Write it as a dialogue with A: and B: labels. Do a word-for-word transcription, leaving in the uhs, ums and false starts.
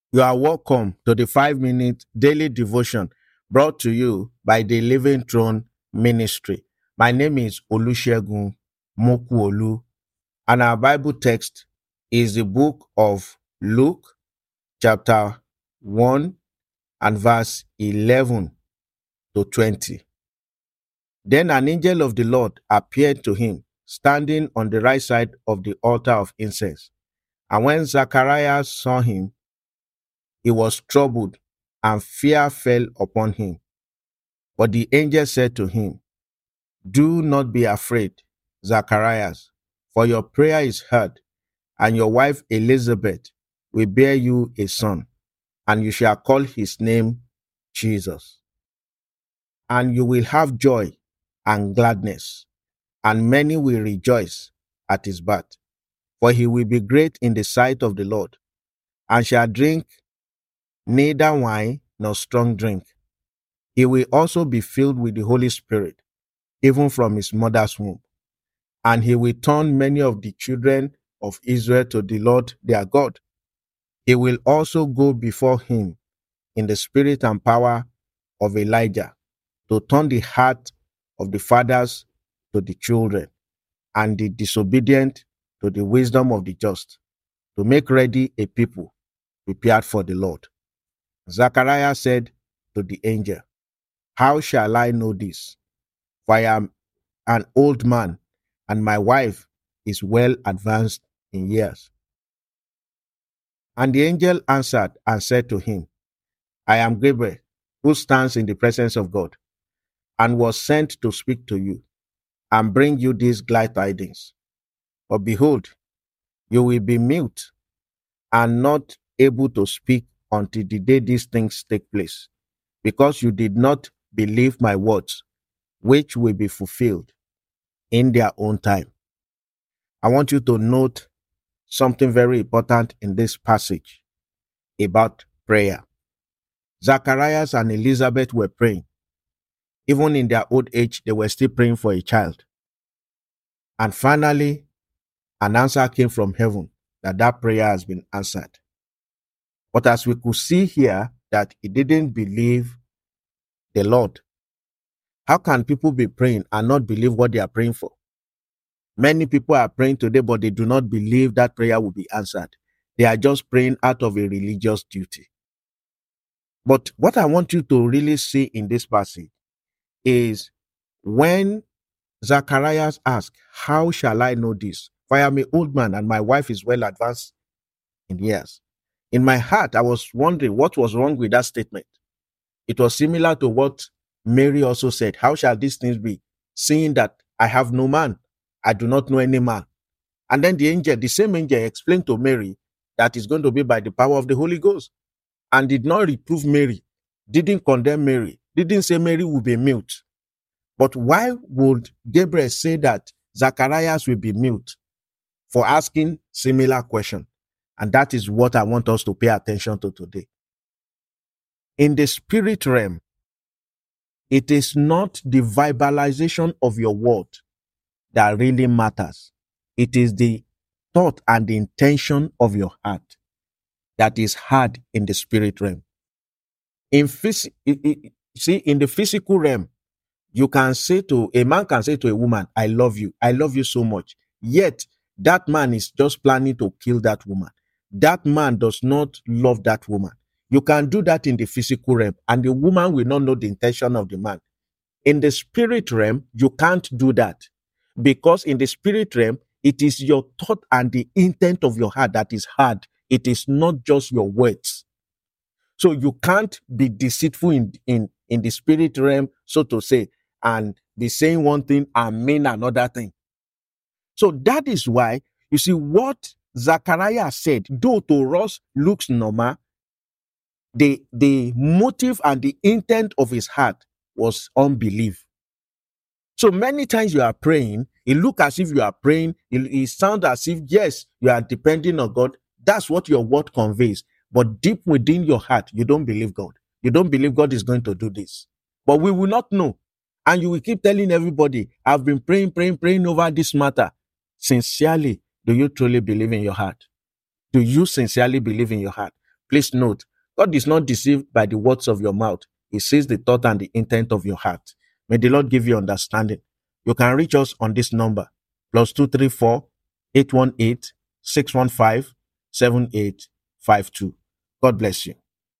A: You are welcome to the five minute daily devotion brought to you by the Living Throne Ministry. My name is Olusegun Mokuolu, and our Bible text is the book of Luke, chapter one, and verse eleven to twenty. Then an angel of the Lord appeared to him, standing on the right side of the altar of incense. And when Zacharias saw him, he was troubled, and fear fell upon him. But the angel said to him, "Do not be afraid, Zacharias, for your prayer is heard, and your wife Elizabeth will bear you a son, and you shall call his name Jesus. And you will have joy and gladness, and many will rejoice at his birth. For he will be great in the sight of the Lord, and shall drink neither wine nor strong drink. He will also be filled with the Holy Spirit, even from his mother's womb. And he will turn many of the children of Israel to the Lord their God. He will also go before him in the spirit and power of Elijah, to turn the heart of the fathers to the children, and the disobedient to the wisdom of the just, to make ready a people prepared for the Lord." Zacharias said to the angel, "How shall I know this? For I am an old man, and my wife is well advanced in years." And the angel answered and said to him, "I am Gabriel, who stands in the presence of God, and was sent to speak to you and bring you these glad tidings. But behold, you will be mute and not able to speak until the day these things take place, because you did not believe my words, which will be fulfilled in their own time." I want you to note something very important in this passage about prayer. Zacharias and Elizabeth were praying. Even in their old age, they were still praying for a child. And finally, an answer came from heaven that that prayer has been answered. But as we could see here, that he didn't believe the Lord. How can people be praying and not believe what they are praying for? Many people are praying today, but they do not believe that prayer will be answered. They are just praying out of a religious duty. But what I want you to really see in this passage is when Zacharias asked, "How shall I know this? For I am an old man and my wife is well advanced in years." In my heart, I was wondering what was wrong with that statement. It was similar to what Mary also said. "How shall these things be, seeing that I have no man? I do not know any man." And then the angel, the same angel, explained to Mary that it's going to be by the power of the Holy Ghost, and did not reprove Mary, didn't condemn Mary, didn't say Mary will be mute. But why would Gabriel say that Zacharias will be mute for asking similar question? And that is what I want us to pay attention to today. In the spirit realm, it is not the verbalization of your word that really matters. It is the thought and the intention of your heart that is heard in the spirit realm. In phys- it- it- see, in the physical realm, you can say to a man can say to a woman, "I love you. I love you so much." Yet that man is just planning to kill that woman. That man does not love that woman. You can do that in the physical realm, and the woman will not know the intention of the man. In the spirit realm, you can't do that, because in the spirit realm, it is your thought and the intent of your heart that is heard. It is not just your words. So you can't be deceitful in, in, in the spirit realm, so to say, and be saying one thing and mean another thing. So that is why, you see, what Zachariah said, though to us looks normal, the, the motive and the intent of his heart was unbelief. So many times you are praying, it looks as if you are praying, it, it sounds as if, yes, you are depending on God. That's what your word conveys. But deep within your heart, you don't believe God. You don't believe God is going to do this. But we will not know. And you will keep telling everybody, "I've been praying, praying, praying over this matter." Sincerely, do you truly believe in your heart? Do you sincerely believe in your heart? Please note, God is not deceived by the words of your mouth. He sees the thought and the intent of your heart. May the Lord give you understanding. You can reach us on this number, plus two three four, eight one eight, six one five, seven eight five two. God bless you.